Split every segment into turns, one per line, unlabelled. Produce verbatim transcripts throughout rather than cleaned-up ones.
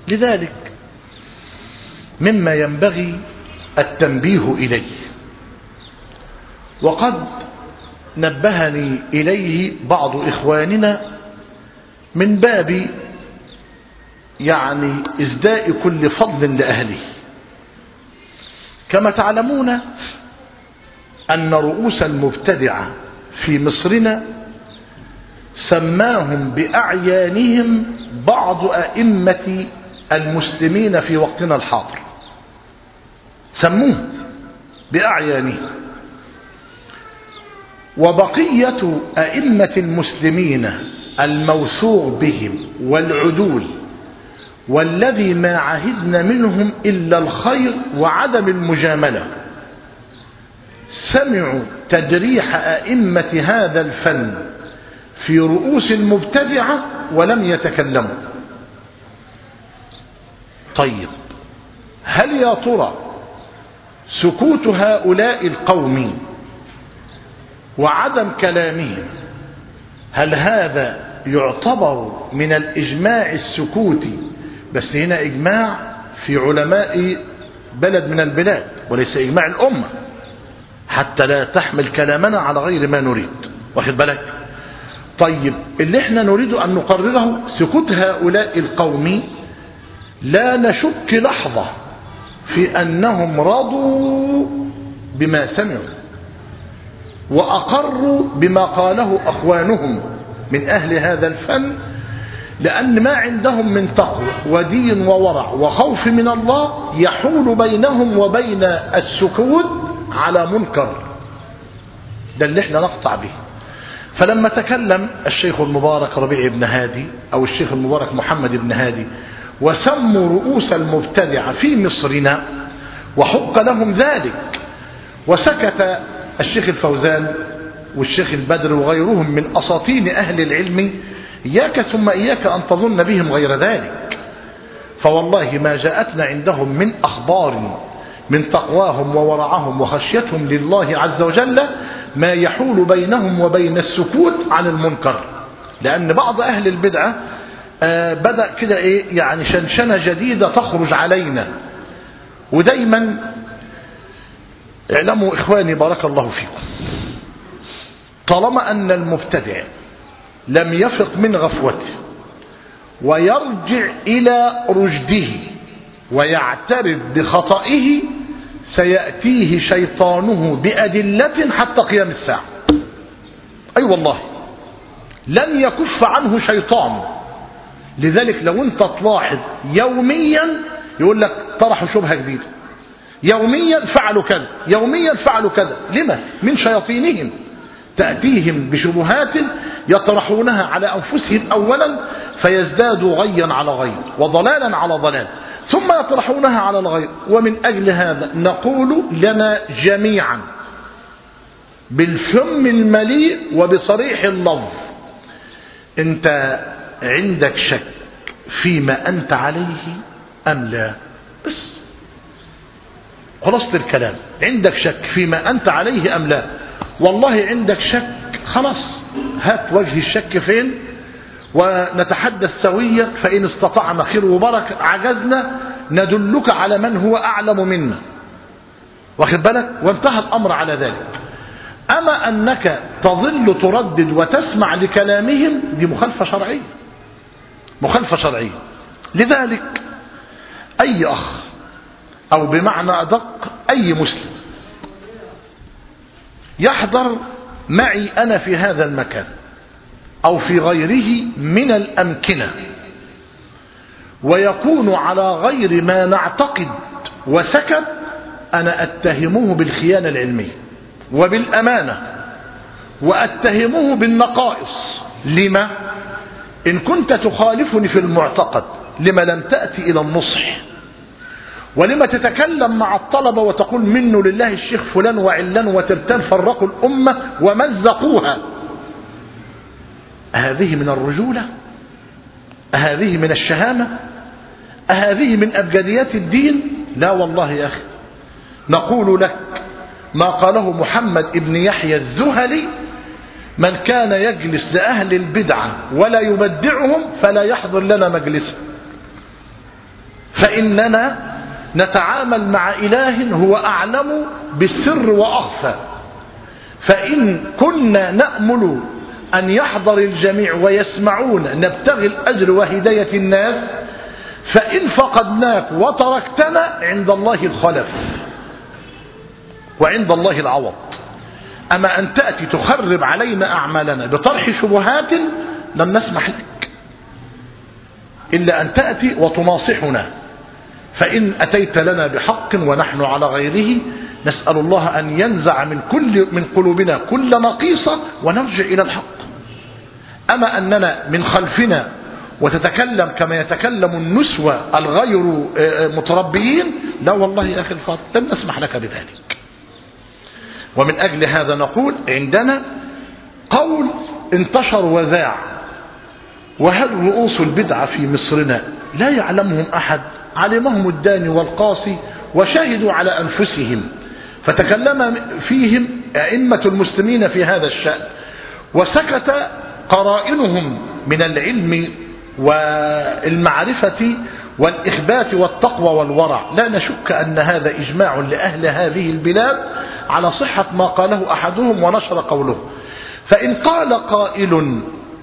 لذلك مما ينبغي التنبيه إليه، وقد نبهني إليه بعض إخواننا من باب يعني إزداء كل فضل لأهله. كما تعلمون أن رؤوس المبتدعة في مصرنا سماهم بأعيانهم بعض أئمة المسلمين في وقتنا الحاضر، سموه بأعيانهم. وبقية أئمة المسلمين الموثوق بهم والعدول والذي ما عهدنا منهم إلا الخير وعدم المجاملة سمعوا تجريح أئمة هذا الفن في رؤوس المبتدعة ولم يتكلموا. طيب، هل يا ترى سكوت هؤلاء القوم وعدم كلامهم هل هذا يعتبر من الإجماع السكوتي؟ بس هنا إجماع في علماء بلد من البلاد وليس إجماع الأمة، حتى لا تحمل كلامنا على غير ما نريد، واخد بالك؟ طيب، اللي احنا نريد أن نقرره سكوت هؤلاء القوم لا نشك لحظة في أنهم رضوا بما سمعوا وأقروا بما قاله أخوانهم من أهل هذا الفن، لأن ما عندهم من تقوى ودين وورع وخوف من الله يحول بينهم وبين السكوت على منكر. ده اللي احنا نقطع به. فلما تكلم الشيخ المبارك ربيع بن هادي أو الشيخ المبارك محمد بن هادي وسموا رؤوس المبتدعة في مصرنا وحق لهم ذلك، وسكت الشيخ الفوزان والشيخ البدر وغيرهم من أساطين أهل العلم، إياك ثم إياك أن تظن بهم غير ذلك. فوالله ما جاءتنا عندهم من أخبار من تقواهم وورعهم وخشيتهم لله عز وجل ما يحول بينهم وبين السكوت عن المنكر. لأن بعض أهل البدعة آه بدأ كده إيه يعني شنشنة جديدة تخرج علينا. ودايما اعلموا إخواني بارك الله فيكم، طالما أن المبتدع لم يفق من غفوته ويرجع إلى رشده ويعترف بخطئه سيأتيه شيطانه بأدلة حتى قيام الساعة. أي أيوة والله لن يكف عنه شيطان. لذلك لو انت تلاحظ يوميا يقول لك طرحوا شبهة جديدة، يوميا فعلوا كذا، يوميا فعلوا كذا. لما؟ من شياطينهم تأتيهم بشبهات يطرحونها على أنفسهم أولا فيزدادوا غيا على غي وضلالا على ضلال، ثم يطرحونها على الغير. ومن أجل هذا نقول لنا جميعا بالفم المليء وبصريح اللفظ: انت عندك شك فيما أنت عليه أم لا؟ بس خلاصة الكلام، عندك شك فيما أنت عليه أم لا؟ والله عندك شك، خلاص هات وجه الشك فين ونتحدث سويا، فإن استطعنا خير وبركة، عجزنا ندلك على من هو أعلم منا، واخد بالك؟ وانتهى الأمر على ذلك. أما أنك تظل تردد وتسمع لكلامهم دي مخالفة شرعية، مخالفة شرعية. لذلك أي أخ أو بمعنى أدق أي مسلم يحضر معي أنا في هذا المكان أو في غيره من الأمكنة ويكون على غير ما نعتقد وسكت، أنا أتهمه بالخيانة العلمية وبالأمانة وأتهمه بالنقائص. لما؟ إن كنت تخالفني في المعتقد لما لم تأتي إلى النصح؟ ولما تتكلم مع الطلبة وتقول منه لله الشيخ فلان وعلان وترتان فرقوا الأمة ومزقوها؟ أهذه من الرجولة؟ أهذه من الشهامة؟ أهذه من أبجديات الدين؟ لا والله يا أخي. نقول لك ما قاله محمد ابن يحيى الزهلي: من كان يجلس لأهل البدعة ولا يبدعهم فلا يحضر لنا مجلسه. فإننا نتعامل مع إله هو أعلم بالسر وأخفى. فإن كنا نأمل أن يحضر الجميع ويسمعون نبتغي الأجر وهداية الناس، فإن فقدناك وتركتنا عند الله الخلف وعند الله العوض. أما أن تأتي تخرب علينا أعمالنا بطرح شبهات لن نسمح لك إلا أن تأتي وتناصحنا. فإن أتيت لنا بحق ونحن على غيره نسأل الله أن ينزع من كل من قلوبنا كل نقيصة ونرجع إلى الحق. أما أننا من خلفنا وتتكلم كما يتكلم النسوة الغير متربيين، لا والله يا أخي الفاضل لن نسمح لك بذلك. ومن أجل هذا نقول عندنا قول انتشر وذاع، وهل رؤوس البدعة في مصرنا لا يعلمهم أحد؟ علمهم الداني والقاصي وشاهدوا على أنفسهم، فتكلم فيهم أئمة المسلمين في هذا الشأن، وسكت قرائنهم من العلم والمعرفة والإخبات والتقوى والورع. لا نشك أن هذا إجماع لأهل هذه البلاد على صحة ما قاله أحدهم ونشر قوله. فإن قال قائل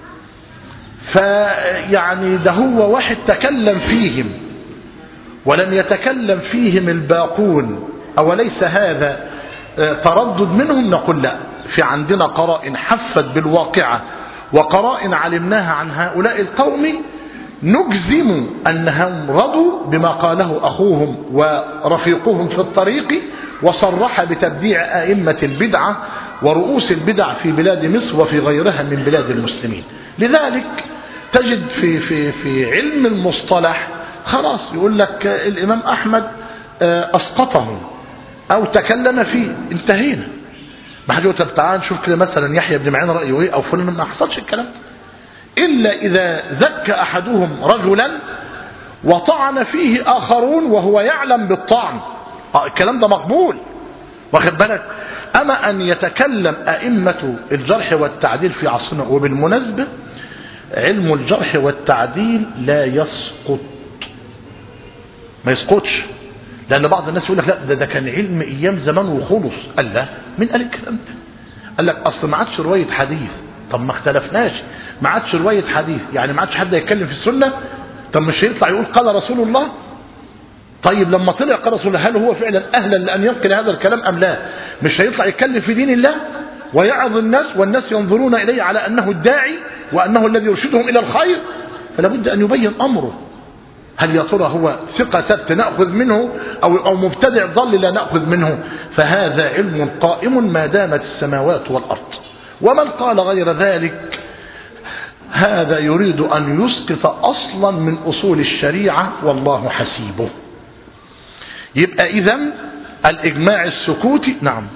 فيعني ده هو واحد تكلم فيهم ولم يتكلم فيهم الباقون، أوليس هذا تردد منهم؟ نقول لا، في عندنا قرائن حفت بالواقعة وقرائن علمناها عن هؤلاء القوم نجزم أنهم رضوا بما قاله أخوهم ورفيقهم في الطريق، وصرح بتبديع أئمة البدعة ورؤوس البدع في بلاد مصر وفي غيرها من بلاد المسلمين. لذلك تجد في, في, في علم المصطلح خلاص يقول لك الإمام أحمد أسقطه أو تكلم فيه، انتهينا. ما حد يقول طب تعال نشوف كده مثلا يحيى بن معين رأيه ايه او فلان، ما حصلش الكلام إلا إذا زكى أحدهم رجلا وطعن فيه آخرون وهو يعلم بالطعن، الكلام ده مقبول، واخد بالك. أما أن يتكلم أئمة الجرح والتعديل في عصرنا، وبالمناسبة علم الجرح والتعديل لا يسقط، ما يسقطش، لأن بعض الناس يقول لك لا ده, ده كان علم أيام زمان وخلص. قال لا، مين قال الكلام ده؟ قال لك أصل ما عادش رواية حديث. طب ما اختلفناش، ما عادش رواية حديث يعني ما عادش حد يتكلم في السنة. طب مش هيطلع يقول قال رسول الله؟ طيب لما طلع قال رسول الله هل هو فعلا أهلا لأن ينقل هذا الكلام أم لا؟ مش هيطلع يتكلم في دين الله ويعظ الناس والناس ينظرون إليه على أنه الداعي وأنه الذي يرشدهم إلى الخير؟ فلا بد أن يبين أمره. هل يا ترى هو ثقة ثبت نأخذ منه أو, أو مبتدع ضل لا نأخذ منه؟ فهذا علم قائم ما دامت السماوات والأرض. ومن قال غير ذلك هذا يريد أن يسقط أصلا من أصول الشريعة والله حسيبه. يبقى إذن الإجماع السكوتي. نعم،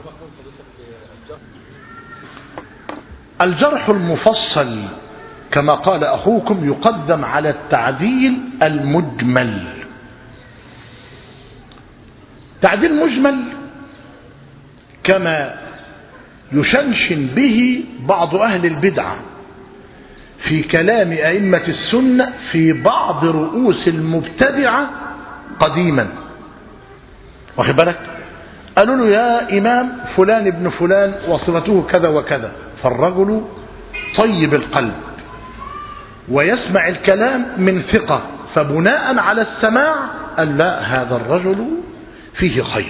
الجرح المفصل كما قال أخوكم يقدم على التعديل المجمل. تعديل مجمل كما يشنشن به بعض أهل البدعة في كلام أئمة السنة في بعض رؤوس المبتدعة قديما، واخد بالك؟ قالوا له يا إمام فلان ابن فلان وصفته كذا وكذا، فالرجل طيب القلب ويسمع الكلام من ثقة، فبناء على السماع قال لا هذا الرجل فيه خير.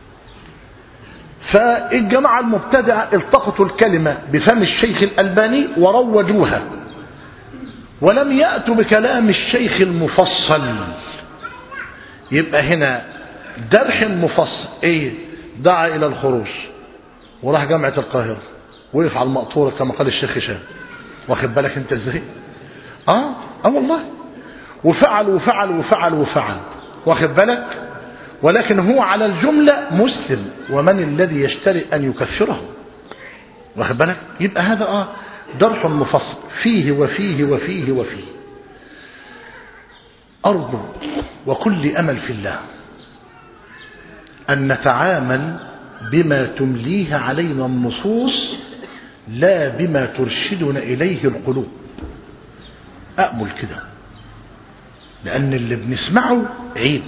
فالجماعة المبتدعة التقطوا الكلمة بفم الشيخ الألباني وروجوها، ولم يأتوا بكلام الشيخ المفصل. يبقى هنا درح مفصل ايه؟ دعا الى الخروج وراح جامعة القاهرة وقف على المقطورة كما قال الشيخ هشام، واخد بالك انت ازاي؟ اه اه والله، وفعل وفعل وفعل وفعل، واخد بالك؟ ولكن هو على الجملة مسلم، ومن الذي يشتري ان يكفره؟ واخد بالك؟ يبقى هذا اه درح مفصل فيه وفيه وفيه وفيه. أرجو وكل أمل في الله أن نتعامل بما تمليه علينا النصوص لا بما ترشدنا إليه القلوب. أأمل كده لأن اللي بنسمعه عيب.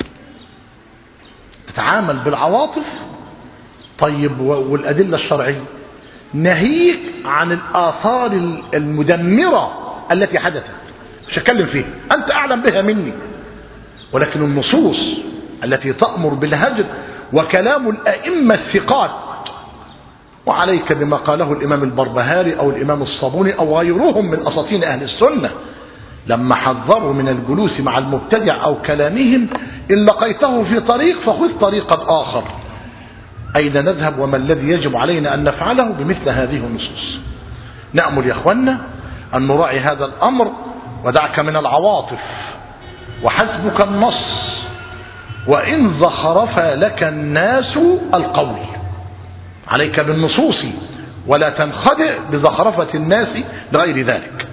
تتعامل بالعواطف طيب والأدلة الشرعية نهيك عن الآثار المدمرة التي حدثت، مش هتكلم فيها، أنت أعلم بها مني، ولكن النصوص التي تأمر بالهجر وكلام الأئمة الثقات، وعليك بما قاله الإمام البربهاري أو الإمام الصابوني أو غيرهم من أساطين أهل السنة لما حذروا من الجلوس مع المبتدع أو كلامهم، إن لقيته في طريق فخذ طريقا آخر. أين نذهب وما الذي يجب علينا أن نفعله بمثل هذه النصوص؟ نأمل يا أخوانا أن نراعي هذا الأمر، ودعك من العواطف وحسبك النص، وإن زخرف لك الناس القول. عليك بالنصوص ولا تنخدع بزخرفة الناس لغير ذلك.